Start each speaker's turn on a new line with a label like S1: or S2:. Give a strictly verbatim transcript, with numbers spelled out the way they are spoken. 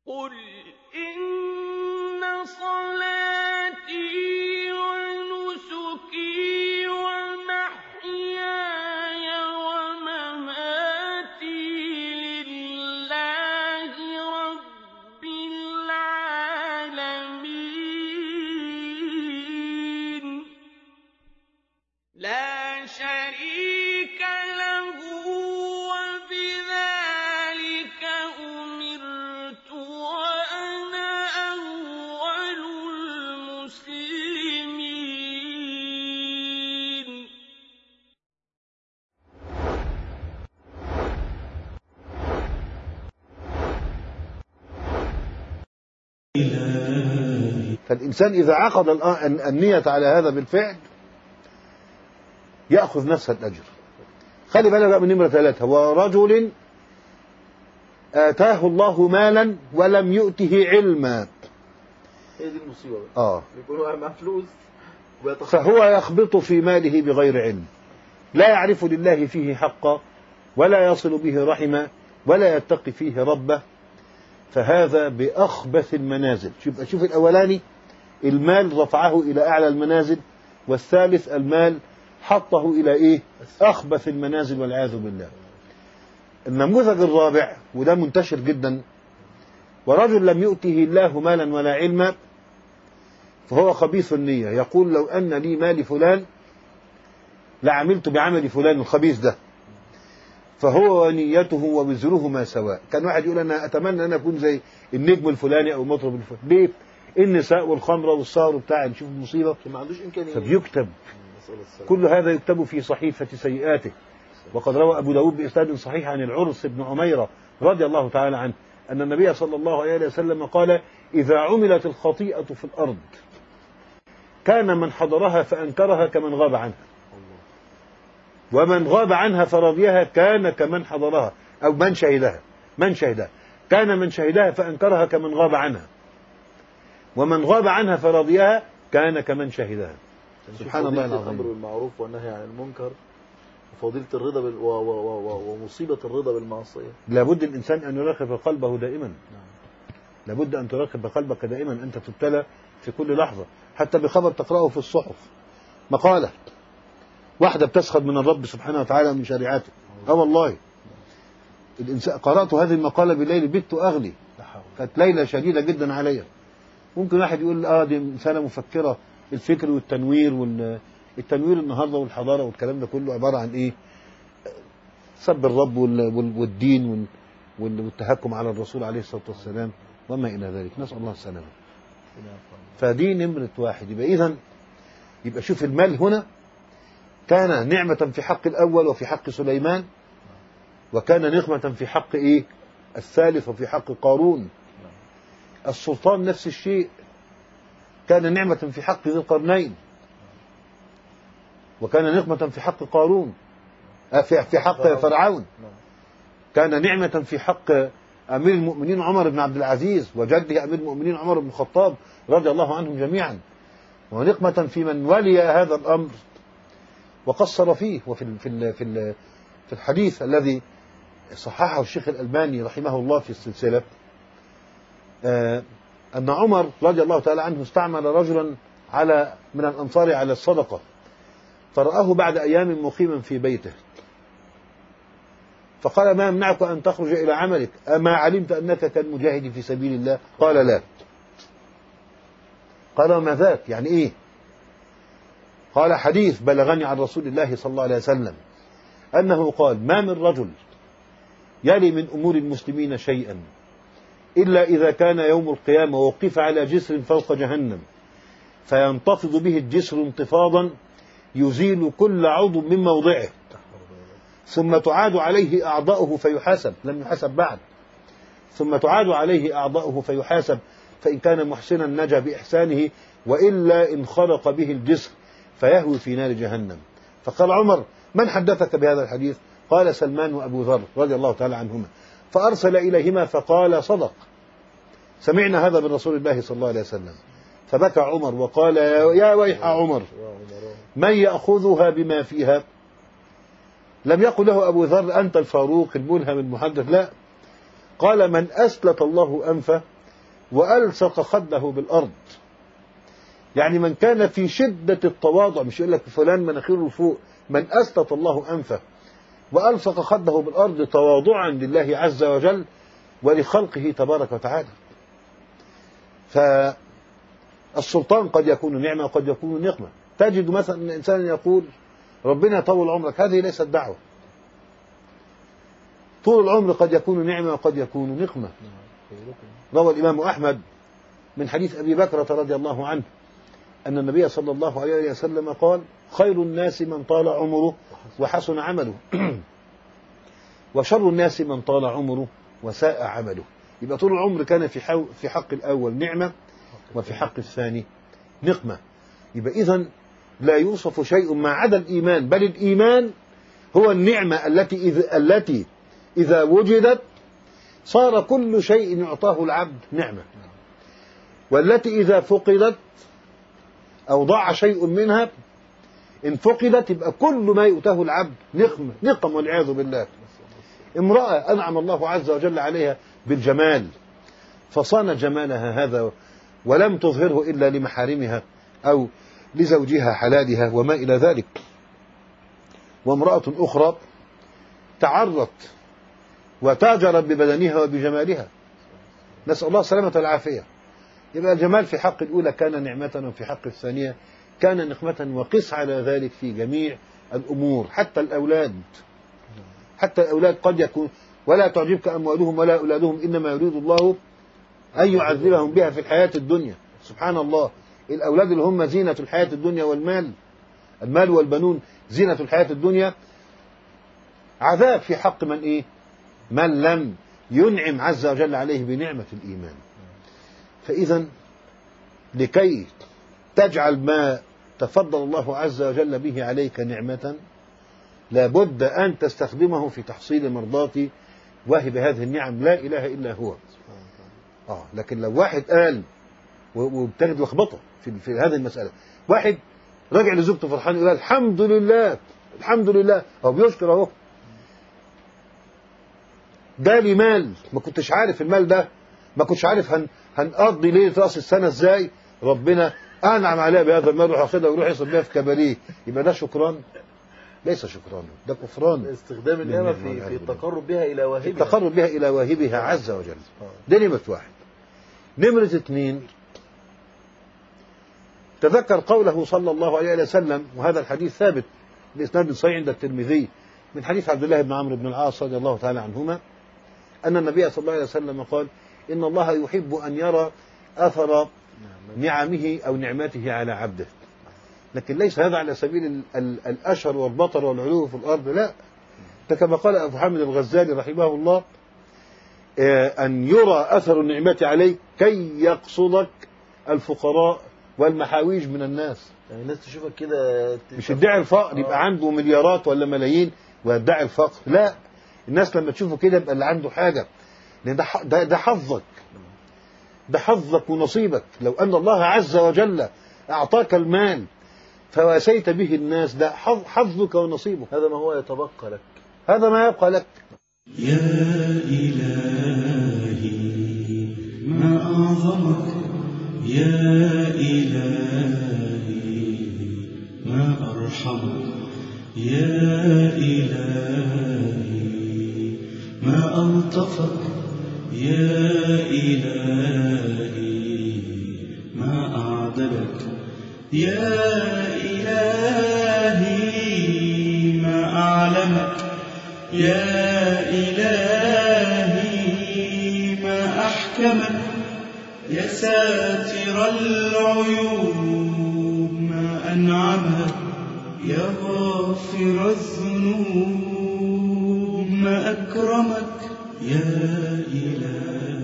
S1: قل إن صلاتي ونسكي ومحياي ومماتي لله رب العالمين لا شريك له وبذلك أمرت وأنا أول المسلمين.
S2: فالإنسان إذا عقد النية على هذا بالفعل يأخذ نفس الأجر. خلي بالك بقى من نمرة ثلاثة، ورجل آتاه الله مالا ولم يؤته علما.
S3: هي دي المصيبة بقى.
S2: آه.
S3: يكون واحد معاه فلوس
S2: فهو يخبط في ماله بغير علم، لا يعرف لله فيه حقا ولا يصل به رحما ولا يتقي فيه ربه، فهذا بأخبث المنازل. شوف شوف الأولاني المال رفعه إلى أعلى المنازل، والثالث المال حطه إلى إيه؟ أخبث المنازل والعياذ بالله. النموذج الرابع وده منتشر جدا، ورجل لم يؤته الله مالا ولا علما فهو خبيث النية، يقول لو أن لي مال فلان لعملت بعمل فلان الخبيث ده، فهو ونيته ووزرهما سواء. كان واحد يقول أنا أتمنى أن أكون زي النجم الفلاني أو المطرب الفلاني. ليه؟ النساء والخمرة والسهر وبتاع، نشوف المصيبة،
S3: ما عندوش إمكانية.
S2: فبيكتب كل هذا يكتب في صحيفة سيئاته. وقد روى أبو داود بإسناد صحيح عن العرس بن عميرة رضي الله تعالى عنه أن النبي صلى الله عليه وسلم قال إذا عملت الخطيئة في الأرض كان من حضرها فأنكرها كمن غاب عنها، ومن غاب عنها فرضيها كان كمن حضرها أو من شهدها من شهدها كان من شهدها فأنكرها كمن غاب عنها، ومن غاب عنها فرضيها كان كمن شهدها. سبحان الله العظيم.
S3: الأمر بالمعروف والنهي عن المنكر وفضيلة الرضا بال... و... و... و... ومصيبة الرضا بالمعصية.
S2: لابد الإنسان أن يراقب قلبه دائما. لابد أن تراقب قلبك دائما، أنت تبتلى في كل لحظة، حتى بخبر تقرأه في الصحف، مقالة واحدة بتسخر من الرب سبحانه وتعالى ومن شريعته. اه والله الإنسان قرأت هذه المقالة بالليل بت أغلي، كانت ليلة شديدة جدا عليها. ممكن واحد يقول اه دي إنسانة مفكرة، الفكر والتنوير والتنوير النهارده والحضارة والكلام ده كله عبارة عن إيه؟ سب الرب والدين والتهكم على الرسول عليه الصلاة والسلام وما إلى ذلك، نسأل الله السلامة. فدي نمرة واحد. يبقى إذن يبقى شوف المال هنا كان نعمة في حق الأول وفي حق سليمان، وكان نقمة في حق إيه؟ الثالث وفي حق قارون. السلطان نفس الشيء، كان نعمة في حق ذي القرنين، وكان نقمة في حق قارون في حق فرعون، كان نعمة في حق أمير المؤمنين عمر بن عبد العزيز وجده أمير المؤمنين عمر بن الخطاب رضي الله عنهم جميعا، ونقمة في من ولي هذا الأمر وقصر فيه. وفي في في في الحديث الذي صححه الشيخ الألباني رحمه الله في السلسلة أن عمر رضي الله تعالى عنه استعمل رجلا على من الأنصار على الصدقة، فرآه بعد أيام مقيما في بيته، فقال ما يمنعك أن تخرج إلى عملك؟ أما علمت أنك كالمجاهد في سبيل الله؟ قال لا. قال وما ذاك؟ يعني إيه؟ قال حديث بلغني عن رسول الله صلى الله عليه وسلم أنه قال ما من رجل يلي من أمور المسلمين شيئا إلا إذا كان يوم القيامة ووقف على جسر فوق جهنم فينتفض به الجسر انتفاضا يزيل كل عضو من موضعه، ثم تعاد عليه أعضاؤه فيحاسب، لم يحاسب بعد، ثم تعاد عليه أعضاؤه فيحاسب، فإن كان محسنا نجا بإحسانه، وإلا انخرق به الجسر فيهوي في نار جهنم. فقال عمر من حدثك بهذا الحديث؟ قال سلمان وأبو ذر رضي الله تعالى عنهما، فأرسل إليهما فقال صدق، سمعنا هذا من رسول الله صلى الله عليه وسلم. فبكى عمر وقال يا ويح عمر من يأخذها بما فيها؟ لم يقل له أبو ذر أنت الفاروق الملهم المحدث، لا، قال من أسلط الله أنفه وألصق خده بالأرض. يعني من كان في شدة التواضع، مش يقول لك فلان مناخيره فوق، من أسلط الله أنفه وألصق خده بالأرض تواضعا لله عز وجل ولخلقه تبارك وتعالى. فالسلطان قد يكون نعمة وقد يكون نقمة. تجد مثلا أن إنسان يقول ربنا يطول عمرك، هذه ليست دعوة. طول العمر قد يكون نعمة وقد يكون نقمة. روى الإمام أحمد من حديث أبي بكرة رضي الله عنه أن النبي صلى الله عليه وسلم قال خير الناس من طال عمره وحسن عمله وشر الناس من طال عمره وساء عمله. يبقى طول العمر كان في في حق الأول نعمة وفي حق الثاني نقمة. يبقى إذن لا يوصف شيء ما عدا الإيمان، بل الإيمان هو النعمة التي إذا, التي إذا وجدت صار كل شيء يعطاه العبد نعمة، والتي إذا فقدت أو ضاع شيء منها إن فقدت يبقى كل ما يؤتاه العبد نقمة نقم والعياذ بالله. امرأة أنعم الله عز وجل عليها بالجمال فصان جمالها هذا ولم تظهره إلا لمحارمها أو لزوجها حلالها وما إلى ذلك. وامرأة أخرى تعرت وتاجرت ببدنها وبجمالها، نسأل الله السلامة والعافية. يبقى الجمال في حق الأولى كان نعمة وفي حق الثانية كان نقمة. وقس على ذلك في جميع الأمور، حتى الأولاد حتى الأولاد قد يكون ولا تعجبك أموالهم ولا أولادهم إنما يريد الله أن يعذبهم بها في الحياة الدنيا. سبحان الله، الأولاد اللي هم زينة الحياة الدنيا والمال، المال والبنون زينة الحياة الدنيا، عذاب في حق من إيه؟ من لم ينعم عز وجل عليه بنعمة الإيمان. فإذا لكي تجعل ما تفضل الله عز وجل به عليك نعمة لابد أن تستخدمه في تحصيل مرضاة واهب هذه النعم لا إله إلا هو. آه لكن لو واحد قال وبتجد لخبطة في, في هذه المسألة، واحد رجع لزوجته فرحان يقول الحمد لله الحمد لله، هو بيشكر اهو، ده لي مال ما كنتش عارف المال ده، ما كنتش عارف هن هنقضي ليلة رأس السنة ازاي، ربنا أنعم عليها بهذا المال وراح ياخدها ويروح يصب بيها في كباريه، يبقى ده شكران؟ ليس شكران، ده كفران.
S3: استخدام النعمة في في التقرب بها إلى واهبها،
S2: التقرب بها إلى واهبها عز وجل. ده نمرة واحد. نمرة اثنين، تذكر قوله صلى الله عليه وسلم، وهذا الحديث ثابت بإسناد صحيح عند الترمذي من حديث عبد الله بن عمرو بن العاص رضي الله تعالى عنهما أن النبي صلى الله عليه وسلم قال إن الله يحب أن يرى أثر نعمه أو نعمته على عبده. لكن ليس هذا على سبيل الأشهر والبطر والعلو في الأرض، لا، كما قال أبو حامد الغزالي رحمه الله أن يرى أثر النعمة عليك كي يقصدك الفقراء والمحاويج من الناس.
S3: يعني الناس تشوفك كده
S2: مش يدعي الفقر يبقى عنده مليارات ولا ملايين ويدعي الفقر، لا، الناس لما تشوفه كده يبقى اللي عنده حاجة، لأن ده ده حظك، ده حظك ونصيبك. لو أن الله عز وجل أعطاك المال فواسيت به الناس، ده حظك ونصيبك،
S3: هذا ما هو يتبقى لك،
S2: هذا ما يبقى لك.
S4: يا إلهي ما أعظمك، يا إلهي ما أرحمك، يا إلهي ما ألطفك، يا إلهي ما أعدلك، يا إلهي ما أعلمك، يا إلهي ما أحكمك، يا ساتر العيوب ما أنعمك، يا غافر الذنوب ما أكرمك، يا إلهي